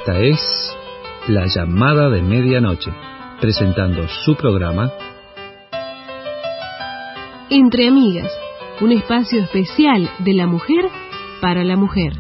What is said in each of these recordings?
Esta es La Llamada de Medianoche, presentando su programa Entre Amigas, un espacio especial de la mujer para la mujer.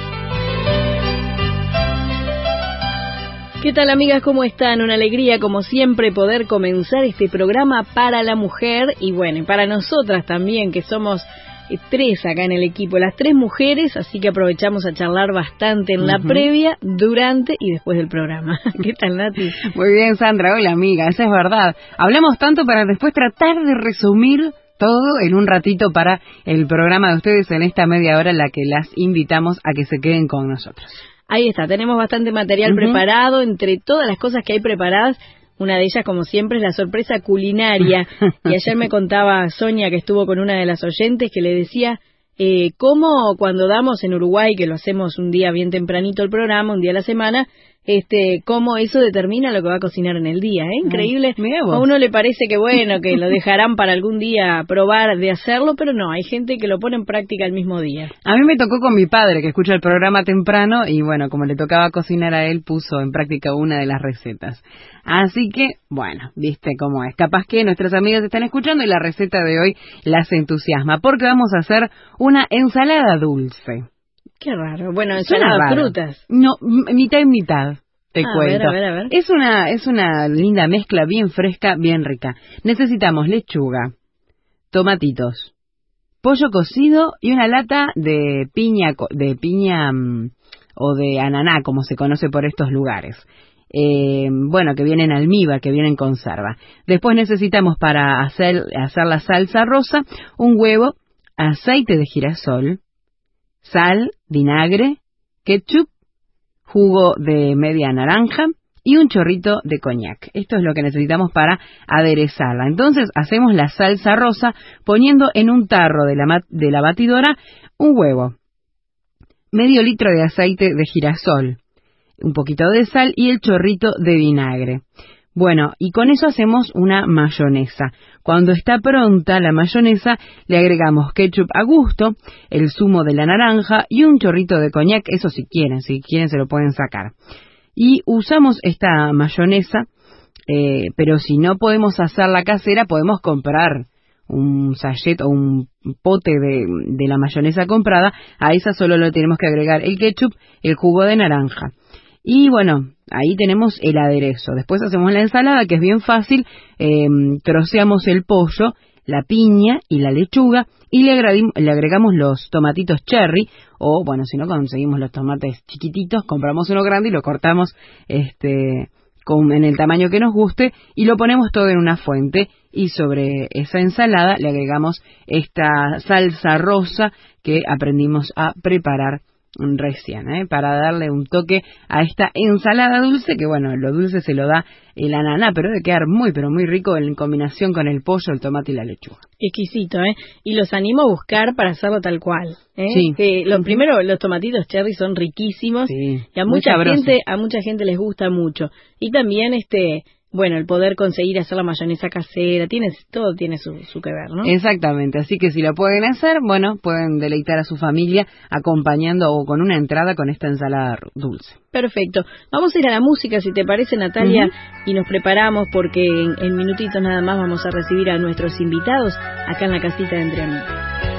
¿Qué tal, amigas? ¿Cómo están? Una alegría, como siempre, poder comenzar este programa para la mujer y bueno, para nosotras también, que somos tres acá en el equipo, las tres mujeres, así que aprovechamos a charlar bastante en la previa, durante y después del programa. ¿Qué tal, Nati? Muy bien, Sandra. Hola, amiga, eso es verdad. Hablamos tanto para después tratar de resumir todo en un ratito para el programa de ustedes en esta media hora en la que las invitamos a que se queden con nosotros. Ahí está, tenemos bastante material preparado, entre todas las cosas que hay preparadas. Una de ellas, como siempre, es la sorpresa culinaria. Y ayer me contaba Sonia, que estuvo con una de las oyentes, que le decía cómo cuando damos en Uruguay, que lo hacemos un día bien tempranito el programa, un día a la semana, cómo eso determina lo que va a cocinar en el día. Increíble. A uno le parece que bueno, que lo dejarán para algún día probar de hacerlo, pero no, hay gente que lo pone en práctica el mismo día. A mí me tocó con mi padre, que escucha el programa temprano, y bueno, como le tocaba cocinar a él, puso en práctica una de las recetas. Así que, bueno, viste cómo es. Capaz que nuestras amigas están escuchando y la receta de hoy las entusiasma, porque vamos a hacer una ensalada dulce. Qué raro. Bueno, ensalada de frutas. No, mitad y mitad, te cuento. A ver. Es una linda mezcla, bien fresca, bien rica. Necesitamos lechuga, tomatitos, pollo cocido y una lata de piña o de ananá, como se conoce por estos lugares. Bueno, que viene en almíbar, que viene en conserva. Después necesitamos para hacer la salsa rosa, un huevo, aceite de girasol, sal, vinagre, ketchup, jugo de media naranja y un chorrito de coñac. Esto es lo que necesitamos para aderezarla. Entonces hacemos la salsa rosa poniendo en un tarro de la batidora un huevo, medio litro de aceite de girasol, un poquito de sal y el chorrito de vinagre. Bueno, y con eso hacemos una mayonesa. Cuando está pronta la mayonesa, le agregamos ketchup a gusto, el zumo de la naranja y un chorrito de coñac, eso si quieren se lo pueden sacar. Y usamos esta mayonesa, pero si no podemos hacerla casera, podemos comprar un sachet o un pote de la mayonesa comprada. A esa solo le tenemos que agregar el ketchup, el jugo de naranja. Y bueno, ahí tenemos el aderezo. Después hacemos la ensalada, que es bien fácil. Troceamos el pollo, la piña y la lechuga y le agregamos los tomatitos cherry. O bueno, si no conseguimos los tomates chiquititos, compramos uno grande y lo cortamos en el tamaño que nos guste y lo ponemos todo en una fuente. Y sobre esa ensalada le agregamos esta salsa rosa que aprendimos a preparar recién, para darle un toque a esta ensalada dulce, que bueno, lo dulce se lo da el ananá, pero debe quedar muy, pero muy rico en combinación con el pollo, el tomate y la lechuga. Exquisito, y los animo a buscar para hacerlo tal cual, Sí. Primero, los tomatitos cherry son riquísimos, sí, y a mucha gente les gusta mucho, y también bueno, el poder conseguir hacer la mayonesa casera, todo tiene su que ver, ¿no? Exactamente, así que si lo pueden hacer, bueno, pueden deleitar a su familia acompañando o con una entrada con esta ensalada dulce. Perfecto. Vamos a ir a la música, si te parece, Natalia, y nos preparamos porque en minutitos nada más vamos a recibir a nuestros invitados acá en la casita de Entre Amigos.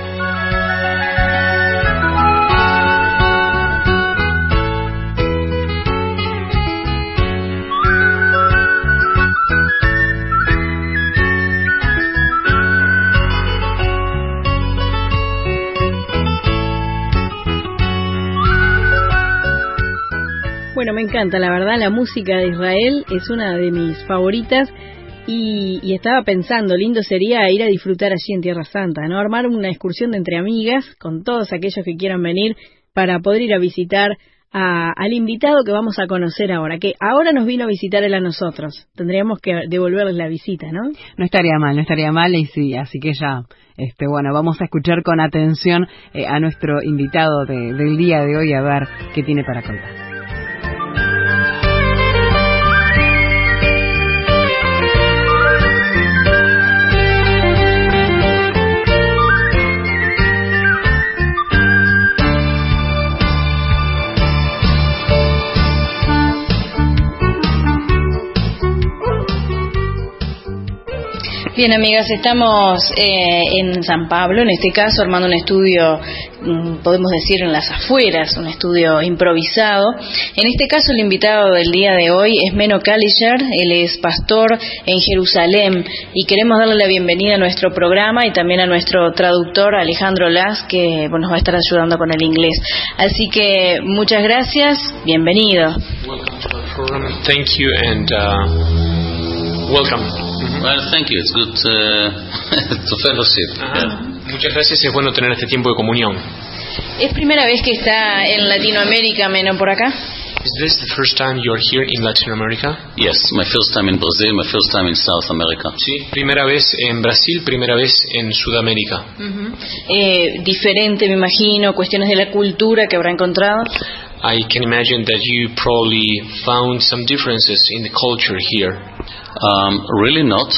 Bueno, me encanta, la verdad, la música de Israel es una de mis favoritas y estaba pensando, lindo sería ir a disfrutar allí en Tierra Santa, ¿no? Armar una excursión de Entre Amigas con todos aquellos que quieran venir para poder ir a visitar al invitado que vamos a conocer ahora, que ahora nos vino a visitar él a nosotros. Tendríamos que devolverles la visita, ¿no? No estaría mal, y sí, así que ya, bueno, vamos a escuchar con atención a nuestro invitado del día de hoy, a ver qué tiene para contar. Bien, amigas, estamos en San Pablo, en este caso, armando un estudio, podemos decir, en las afueras, un estudio improvisado. En este caso, el invitado del día de hoy es Menno Kalischer, él es pastor en Jerusalén, y queremos darle la bienvenida a nuestro programa y también a nuestro traductor, Alejandro Las, que nos va a estar ayudando con el inglés. Así que, muchas gracias, bienvenido. Welcome to the program. Thank you and welcome. Well, thank you. It's good to fellowship. Yeah. Muchas gracias, es bueno tener este tiempo de comunión. ¿Es primera vez que está en Latinoamérica, Menno, por acá? Is this the first time you're here in Latin America? Yes, my first time in Brazil, my first time in South America. Sí, primera vez en Brasil, primera vez en Sudamérica. Diferente, me imagino, cuestiones de la cultura que habrá encontrado. I can imagine that you probably found some differences in the culture here. Really not.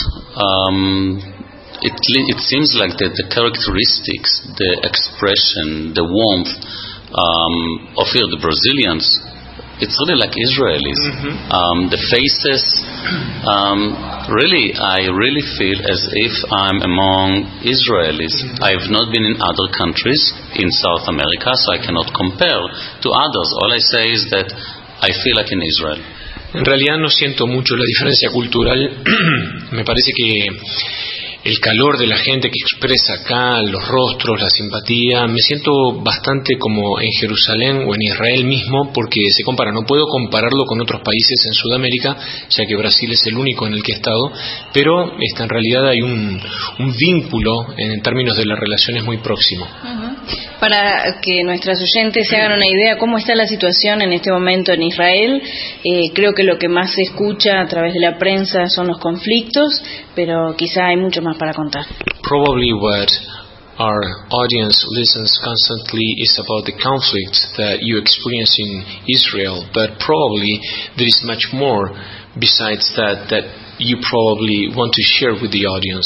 It seems like the characteristics, the expression, the warmth of here, the Brazilians, it's really like Israelis. The faces, really, I really feel as if I'm among Israelis. I've not been in other countries in South America, so I cannot compare to others. All I say is that I feel like in Israel. En realidad no siento mucho la diferencia cultural. Me parece que el calor de la gente que expresa acá, los rostros, la simpatía, me siento bastante como en Jerusalén o en Israel mismo, porque se compara. No puedo compararlo con otros países en Sudamérica, ya que Brasil es el único en el que he estado, pero en realidad hay un vínculo en términos de las relaciones muy próximo. Para que nuestros oyentes se hagan una idea cómo está la situación en este momento en Israel, creo que lo que más se escucha a través de la prensa son los conflictos, pero quizá hay mucho más para contar. Probably what our audience listens constantly is about the conflict that you experience in Israel, but probably there is much more besides that you probably want to share with the audience.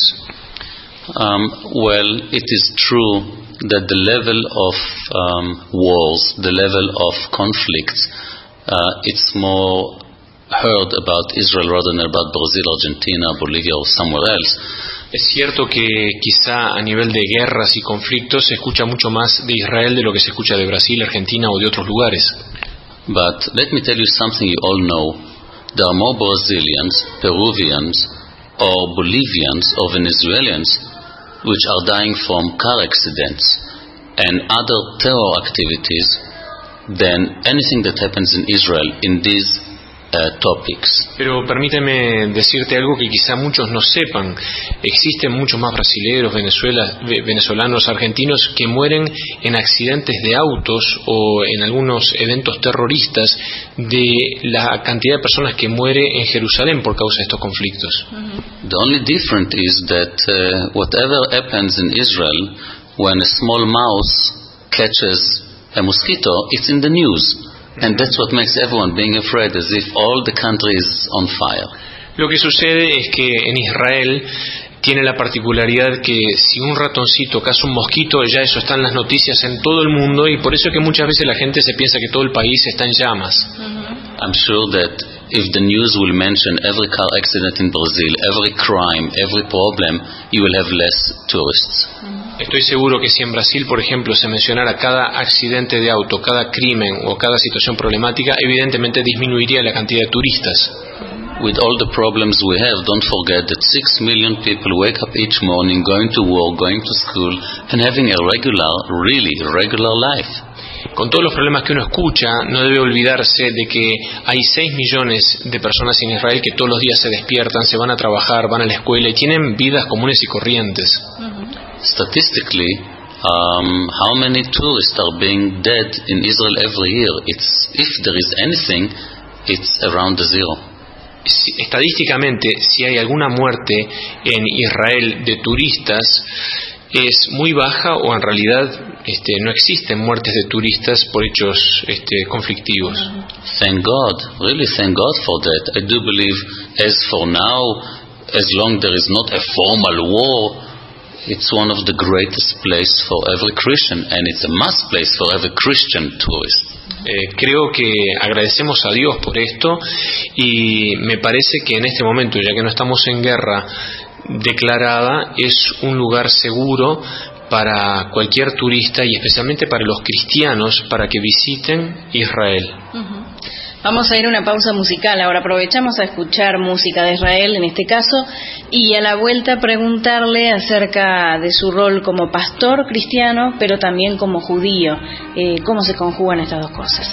Well, it is true that the level of wars, the level of conflicts, it's more heard about Israel rather than about Brazil, Argentina, Bolivia or somewhere else. Es cierto que quizá a nivel de guerras y conflictos se escucha mucho más de Israel de lo que se escucha de Brasil, Argentina o de otros lugares. But let me tell you something you all know. There are more Brazilians, Peruvians or Bolivians or Venezuelans which are dying from car accidents and other terror activities than anything that happens in Israel in these topics. Pero permíteme decirte algo que quizá muchos no sepan. Existen muchos más brasileños, venezolanos, argentinos que mueren en accidentes de autos o en algunos eventos terroristas de la cantidad de personas que muere en Jerusalén por causa de estos conflictos. The only difference is that whatever happens in Israel, when a small mouse catches a mosquito, it's in the news. And that's what makes everyone being afraid, as if all the country is on fire. Lo que sucede es que en Israel tiene la particularidad que si un ratoncito caza un mosquito, ya eso está en las noticias en todo el mundo, y por eso es que muchas veces la gente se piensa que todo el país está en llamas. I'm sure that if the news will mention every car accident in Brazil, every crime, every problem, you will have less tourists. Estoy seguro que si en Brasil, por ejemplo, se mencionara cada accidente de auto, cada crimen o cada situación problemática, evidentemente disminuiría la cantidad de turistas. With all the problems we have, don't forget that 6 million people wake up each morning, going to work, going to school, and having a really regular life. Con todos los problemas que uno escucha, no debe olvidarse de que hay 6 millones de personas en Israel que todos los días se despiertan, se van a trabajar, van a la escuela y tienen vidas comunes y corrientes. Statistically, how many tourists are being dead in Israel every year? If there is anything, it's around the zero. Estadísticamente, si hay alguna muerte en Israel de turistas, es muy baja o en realidad no existen muertes de turistas por hechos conflictivos. Thank God, really thank God for that. I do believe as for now, as long there is not a formal war, it's one of the greatest places for every Christian, and it's a must place for every Christian tourist. Creo que agradecemos a Dios por esto, y me parece que en este momento, ya que no estamos en guerra, declarada, es un lugar seguro para cualquier turista y especialmente para los cristianos para que visiten Israel. Vamos a ir a una pausa musical. Ahora aprovechamos a escuchar música de Israel, en este caso, y a la vuelta preguntarle acerca de su rol como pastor cristiano, pero también como judío. ¿Cómo se conjugan estas dos cosas?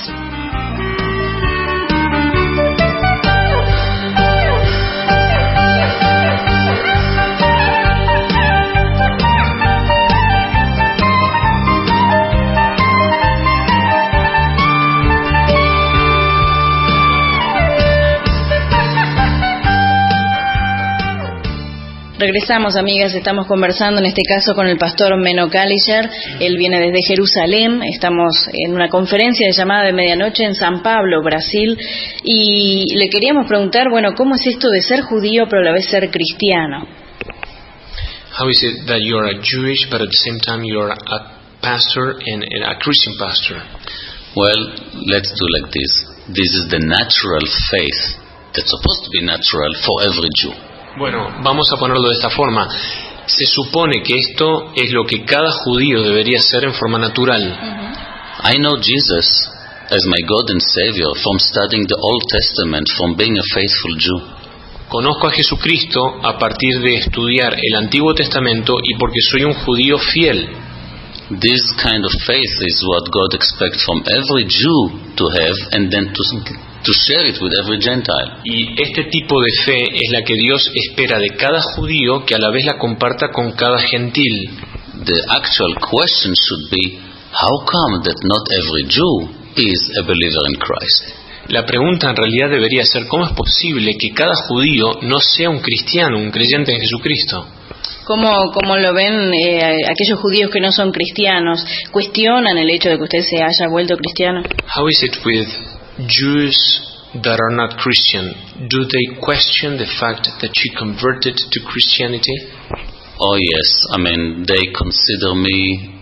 Regresamos, amigas, estamos conversando en este caso con el pastor Menno Kalischer. Él viene desde Jerusalén, estamos en una conferencia de llamada de medianoche en San Pablo, Brasil, y le queríamos preguntar, bueno, ¿cómo es esto de ser judío pero a la vez ser cristiano? How is it that you're a Jewish but at the same time you're a pastor and a Christian pastor? Well, let's do like this. This is the natural faith that's supposed to be natural for every Jew. Bueno, vamos a ponerlo de esta forma. Se supone que esto es lo que cada judío debería hacer en forma natural. I know Jesus as my God and Savior from studying the Old Testament, from being a faithful Jew. Conozco a Jesucristo a partir de estudiar el Antiguo Testamento y porque soy un judío fiel. This kind of faith is what God expects from every Jew to have and then to share it with every Gentile. Y este tipo de fe es la que Dios espera de cada judío, que a la vez la comparta con cada gentil. The actual question should be, how come that not every Jew is a believer in Christ? La pregunta en realidad debería ser, ¿cómo es posible que cada judío no sea un cristiano, un creyente en Jesucristo? ¿Cómo lo ven aquellos judíos que no son cristianos? ¿Cuestionan el hecho de que usted se haya vuelto cristiano? How is it with Jews that are not Christian? Do they question the fact that you converted to Christianity? Oh yes, I mean they consider me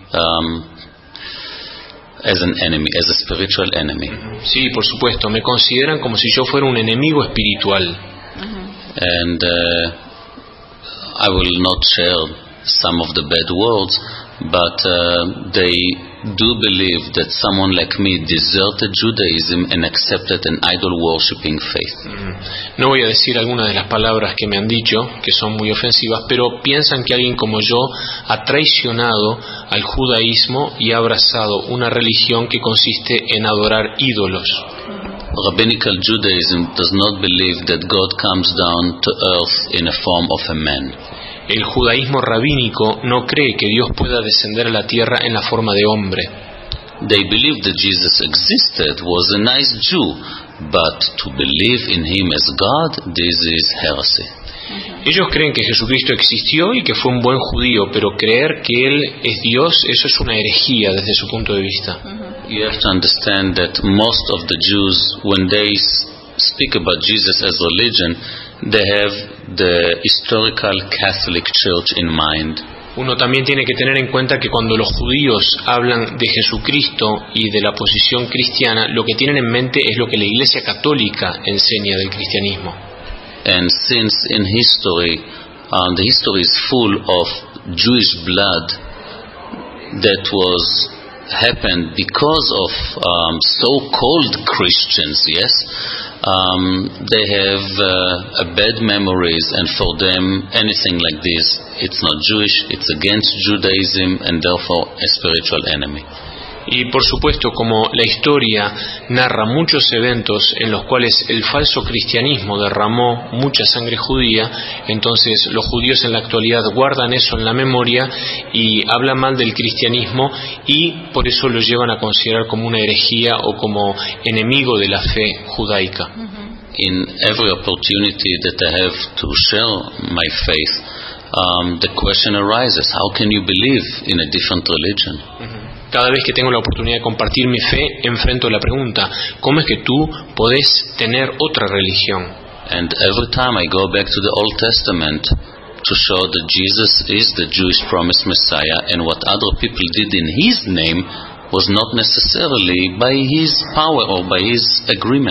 as an enemy, as a spiritual enemy. Sí, por supuesto, me consideran como si yo fuera un enemigo espiritual. And I will not share some of the bad words, but they do believe that someone like me deserted Judaism and accepted an idol-worshipping faith. No voy a decir algunas de las palabras que me han dicho, que son muy ofensivas, pero piensan que alguien como yo ha traicionado al judaísmo y ha abrazado una religión que consiste en adorar ídolos. Rabbinical Judaism does not believe that God comes down to earth in a form of a man. El judaísmo rabínico no cree que Dios pueda descender a la tierra en la forma de hombre. They believe that Jesus existed, was a nice Jew, but to believe in him as God, this is heresy. Ellos creen que Jesucristo existió y que fue un buen judío, pero creer que Él es Dios, eso es una herejía desde su punto de vista. You have to understand that most of the Jews, when they speak about Jesus as religion, they have the historical Catholic Church in mind. Uno también tiene que tener en cuenta que cuando los judíos hablan de Jesucristo y de la posición cristiana, lo que tienen en mente es lo que la Iglesia Católica enseña del cristianismo. And since in history, the history is full of Jewish blood that was happened because of so-called Christians, yes, they have bad memories, and for them anything like this, it's not Jewish, it's against Judaism, and therefore a spiritual enemy. Y por supuesto, como la historia narra muchos eventos en los cuales el falso cristianismo derramó mucha sangre judía, entonces los judíos en la actualidad guardan eso en la memoria y hablan mal del cristianismo y por eso lo llevan a considerar como una herejía o como enemigo de la fe judaica. In every opportunity that I have to share my faith, the question arises, how can you believe in a different religion? Cada vez que tengo la oportunidad de compartir mi fe, enfrento la pregunta, ¿cómo es que tú podés tener otra religión? And every time I go back to the Old Testament to show that Jesus is the Jewish promised Messiah, and what other people did in His name was not necessarily by His power or by His agreement.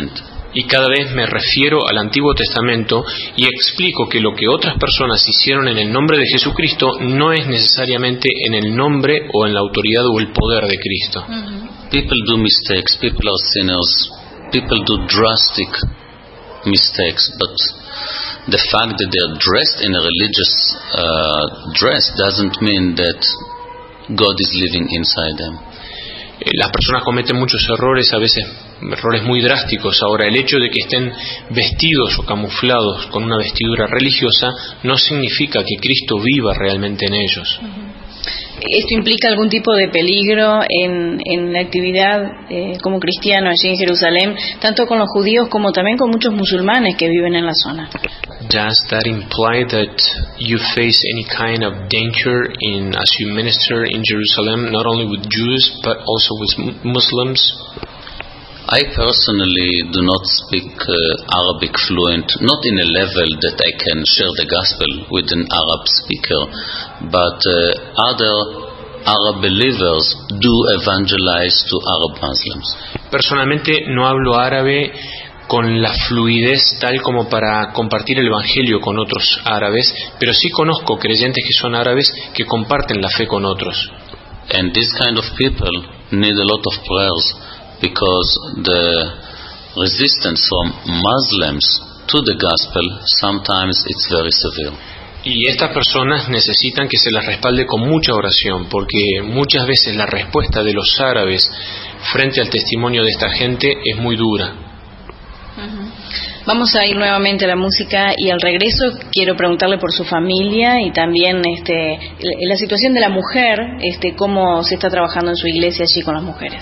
Y cada vez me refiero al Antiguo Testamento y explico que lo que otras personas hicieron en el nombre de Jesucristo no es necesariamente en el nombre o en la autoridad o el poder de Cristo. People do mistakes, people are sinners, people do drastic mistakes, but the fact that they are dressed in a religious dress doesn't mean that God is living inside them. Las personas cometen muchos errores, a veces errores muy drásticos. Ahora, el hecho de que estén vestidos o camuflados con una vestidura religiosa no significa que Cristo viva realmente en ellos. ¿Esto implica algún tipo de peligro en la actividad como cristiano allí en Jerusalén, tanto con los judíos como también con muchos musulmanes que viven en la zona? Does that imply that you face any kind of danger as you minister in Jerusalem, not only with Jews but also with Muslims? I personally do not speak Arabic fluent, not in a level that I can share the gospel with an Arab speaker, but other Arab believers do evangelize to Arab Muslims. Personalmente no hablo árabe con la fluidez tal como para compartir el evangelio con otros árabes, pero sí conozco creyentes que son árabes que comparten la fe con otros. And this kind of people need a lot of prayers, because the resistance from Muslims to the gospel sometimes it's very severe. Y estas personas necesitan que se las respalde con mucha oración, porque muchas veces la respuesta de los árabes frente al testimonio de esta gente es muy dura. Vamos a ir nuevamente a la música y al regreso quiero preguntarle por su familia y también la situación de la mujer, cómo se está trabajando en su iglesia allí con las mujeres.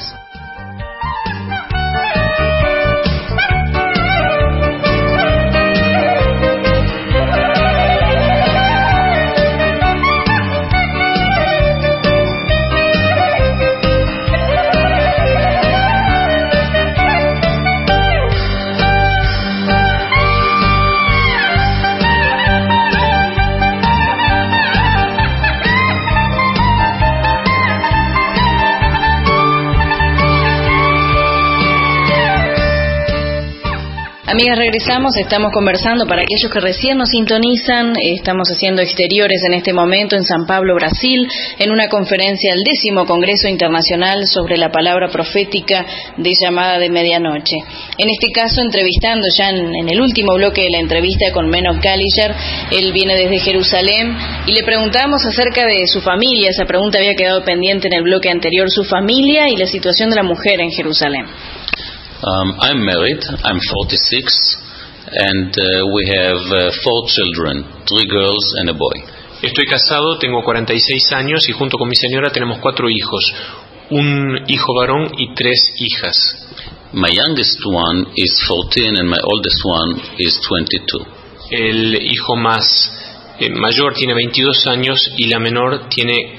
Amigas, regresamos, estamos conversando para aquellos que recién nos sintonizan, estamos haciendo exteriores en este momento en San Pablo, Brasil, en una conferencia del 10º Congreso Internacional sobre la Palabra Profética de Llamada de Medianoche. En este caso, entrevistando ya en el último bloque de la entrevista con Menno Kaliger, él viene desde Jerusalén, y le preguntamos acerca de su familia. Esa pregunta había quedado pendiente en el bloque anterior, su familia y la situación de la mujer en Jerusalén. I'm married, I'm 46, and we have 4 children, 3 girls and a boy. Estoy casado, tengo 46 años y junto con mi señora tenemos 4 hijos, un hijo varón y 3 hijas. My youngest one is 14 and my oldest one is 22. El hijo más mayor tiene 22 años y la menor tiene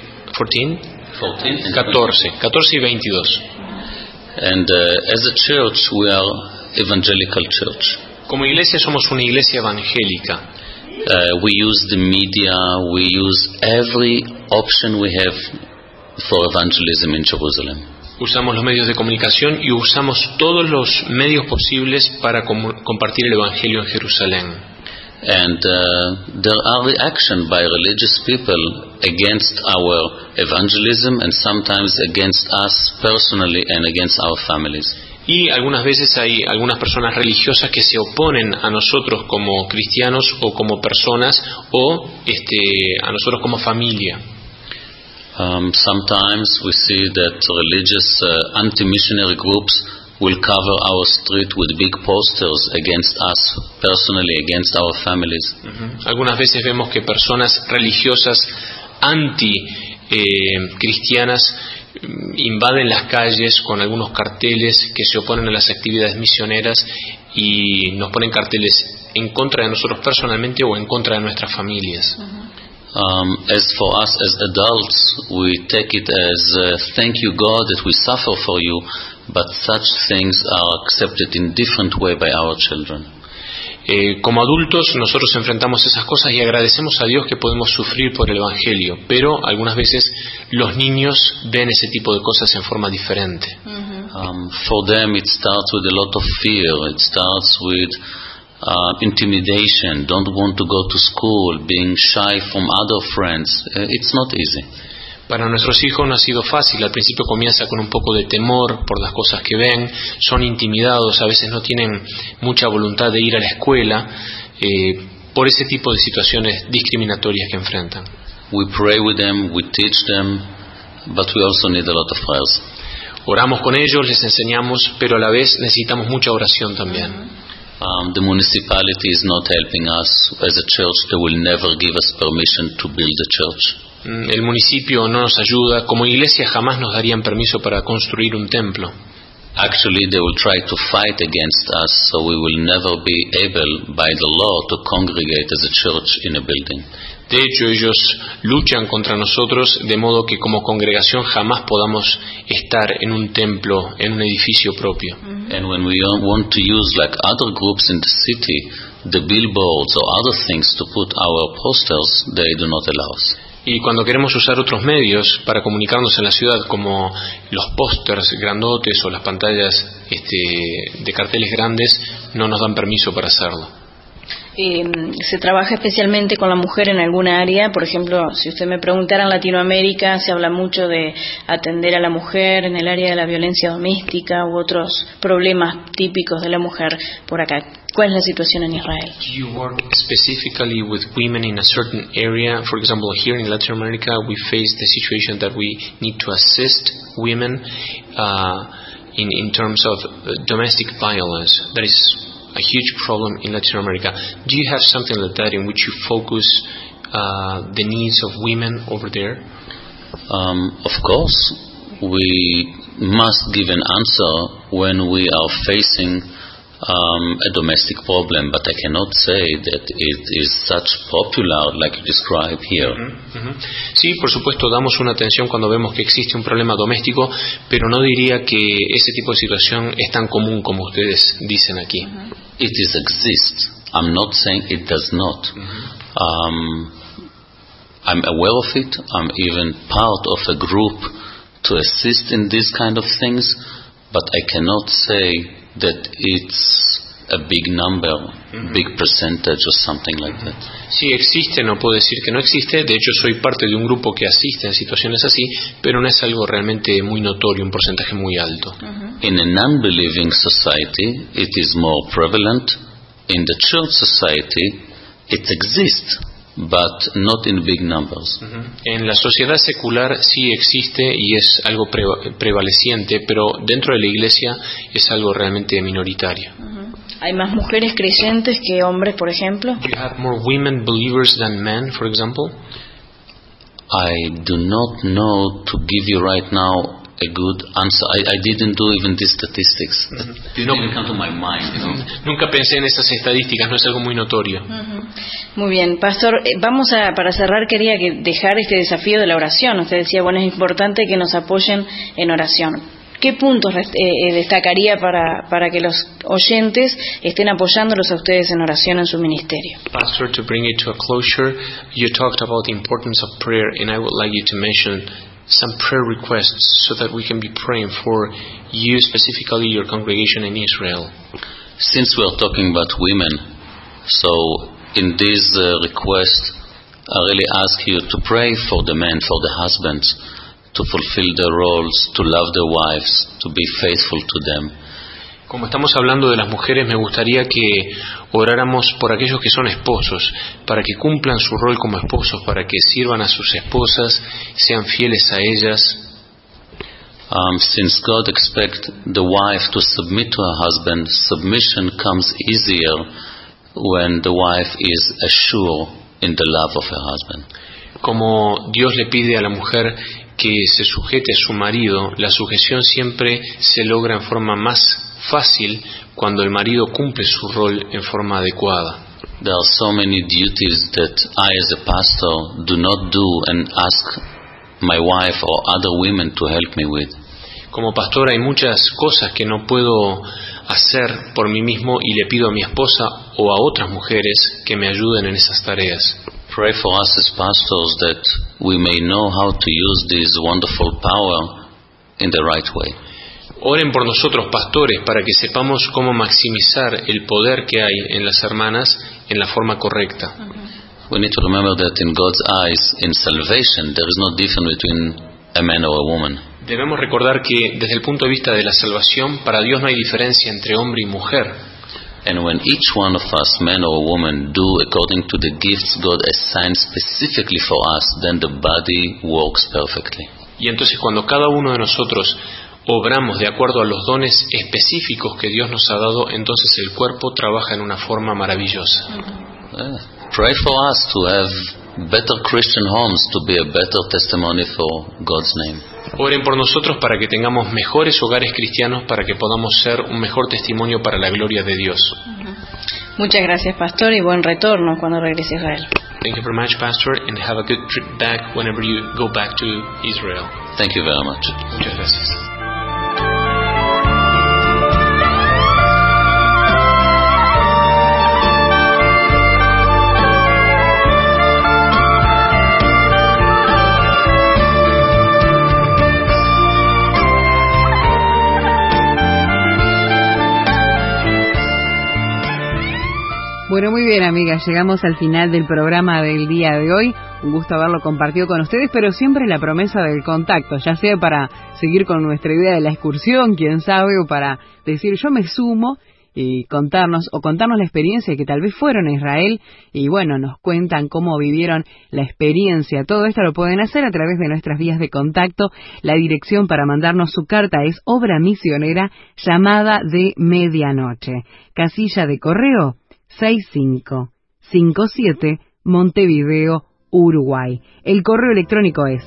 14 y 22. And as a church, we are evangelical church. Como iglesia somos una iglesia evangélica. We use the media, we use every option we have for evangelism in Jerusalem. Usamos los medios de comunicación y usamos todos los medios posibles para compartir el evangelio en Jerusalén. And there are reactions by religious people against our evangelism and sometimes against us personally and against our families. Y algunas veces hay algunas personas religiosas que se oponen a nosotros como cristianos o como personas o a nosotros como familia. Sometimes we see that religious anti-missionary groups will cover our street with big posters against us personally, against our families. Algunas veces vemos que personas religiosas anti-cristianas invaden las calles con algunos carteles que se oponen a las actividades misioneras y nos ponen carteles en contra de nosotros personalmente o en contra de nuestras familias. As for us as adults, we take it as thank you God that we suffer for you, but such things are accepted in different way by our children. Como adultos nosotros enfrentamos esas cosas y agradecemos a Dios que podemos sufrir por el Evangelio, pero algunas veces los niños ven ese tipo de cosas en forma diferente. For them it starts with a lot of fear. It starts with intimidation, don't want to go to school, being shy from other friends. It's not easy. Para nuestros hijos no ha sido fácil. Al principio comienza con un poco de temor por las cosas que ven, son intimidados, a veces no tienen mucha voluntad de ir a la escuela por ese tipo de situaciones discriminatorias que enfrentan. We pray with them, we teach them, but we also need a lot of prayers. Oramos con ellos, les enseñamos, pero a la vez necesitamos mucha oración también. The municipality is not helping us as a church. They will never give us permission to build a church. El municipio no nos ayuda. Como iglesia jamás nos darían permiso para construir un templo. Actually, they will try to fight against us, so we will never be able, by the law, to congregate as a church in a building. De hecho, ellos luchan contra nosotros, de modo que como congregación jamás podamos estar en un templo, en un edificio propio. And when we want to use, like other groups in the city, the billboards or other things to put our posters, they do not allow us. Y cuando queremos usar otros medios para comunicarnos en la ciudad, como los pósters grandotes o las pantallas de carteles grandes, no nos dan permiso para hacerlo. ¿Se trabaja especialmente con la mujer en alguna área? Por ejemplo, si usted me preguntara, en Latinoamérica se habla mucho de atender a la mujer en el área de la violencia doméstica u otros problemas típicos de la mujer por acá. ¿Cuál es la situación en Israel? Do you work specifically with women in a certain area? For example, here in Latin America, we face the situation that we need to assist women in terms of domestic violence. That is a huge problem in Latin America. Do you have something like that in which you focus the needs of women over there? Of course, we must give an answer when we are facing a domestic problem, but I cannot say that it is such popular like you describe here. Sí, por supuesto, damos una atención cuando vemos que existe un problema doméstico, pero no diría que ese tipo de situación es tan común como ustedes dicen aquí. It is exist. I'm not saying it does not. I'm aware of it. I'm even part of a group to assist in these kind of things, but I cannot say that it's a big number, big percentage or something like that. Sí existe, no puedo decir que no existe. De hecho, soy parte de un grupo que asiste en situaciones así, pero no es algo realmente muy notorio, un porcentaje muy alto. In a non-believing society, it is more prevalent. In the church society, it exists, but not in big numbers. En la sociedad secular sí existe y es algo prevaleciente, pero dentro de la iglesia es algo realmente minoritario. ¿Hay más mujeres creyentes que hombres, por ejemplo? Do you have more women believers than men, for example? I do not know to give you right now a good answer. I didn't do even these statistics. Didn't come to my mind, you know. Nunca pensé en esas estadísticas, no es algo muy notorio. Muy bien, Pastor, para cerrar quería dejar este desafío de la oración. Usted decía, bueno, es importante que nos apoyen en oración. ¿Qué puntos destacaría para que los oyentes estén apoyándolos a ustedes en oración en su ministerio? Pastor, to bring it to a closure, you talked about the importance of prayer, and I would like you to mention some prayer requests so that we can be praying for you, specifically your congregation in Israel. Since we are talking about women, so in this request, I really ask you to pray for the men, for the husbands, to fulfill their roles, to love their wives, to be faithful to them. Como estamos hablando de las mujeres, me gustaría que oráramos por aquellos que son esposos, para que cumplan su rol como esposos, para que sirvan a sus esposas, sean fieles a ellas. Since God expects the wife to submit to her husband, submission comes easier when the wife is assured in the love of her husband. Como Dios le pide a la mujer que se sujete a su marido, la sujeción siempre se logra en forma más fácil cuando el marido cumple su rol en forma adecuada. There are so many duties that I as a pastor do not do and ask my wife or other women to help me with. Como pastor hay muchas cosas que no puedo hacer por mí mismo y le pido a mi esposa o a otras mujeres que me ayuden en esas tareas. Pray for us as pastors that we may know how to use this wonderful power in the right way. Oren por nosotros, pastores, para que sepamos cómo maximizar el poder que hay en las hermanas en la forma correcta. We need to remember that in God's eyes, in salvation, there is no difference between a man or a woman. Debemos recordar que desde el punto de vista de la salvación, para Dios no hay diferencia entre hombre y mujer. And when each one of us, man or woman, do according to the gifts God assigned specifically for us, then the body works perfectly. Y entonces cuando cada uno de nosotros obramos de acuerdo a los dones específicos que Dios nos ha dado, entonces el cuerpo trabaja en una forma maravillosa. Pray for us to have better Christian homes, to be a better testimony for God's name. Oren por nosotros para que tengamos mejores hogares cristianos, para que podamos ser un mejor testimonio para la gloria de Dios. Muchas gracias, pastor, y buen retorno cuando regrese a Israel. Thank you very much, Pastor, and have a good trip back whenever you go back to Israel. Thank you very much. Muchas gracias. Bueno, muy bien, amigas, llegamos al final del programa del día de hoy. Un gusto haberlo compartido con ustedes, pero siempre la promesa del contacto, ya sea para seguir con nuestra idea de la excursión, quién sabe, o para decir yo me sumo y contarnos la experiencia que tal vez fueron a Israel y bueno, nos cuentan cómo vivieron la experiencia. Todo esto lo pueden hacer a través de nuestras vías de contacto. La dirección para mandarnos su carta es Obra Misionera Llamada de Medianoche, casilla de correo 6557, Montevideo, Uruguay. El correo electrónico es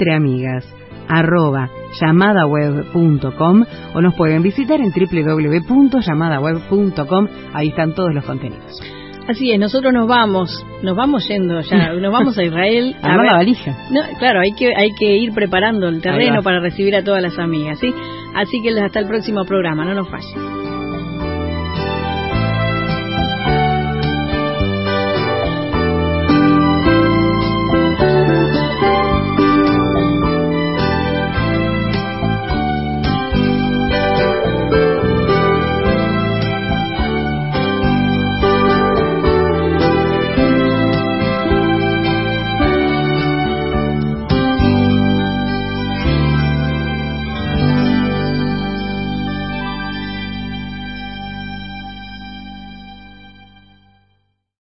entreamigas@llamadaweb.com o nos pueden visitar en www.llamadaweb.com. Ahí están todos los contenidos. Así es, nosotros nos vamos yendo ya, nos vamos a Israel. A ver la valija. No, claro, hay que ir preparando el terreno para recibir a todas las amigas, ¿sí? Así que hasta el próximo programa, no nos fallen.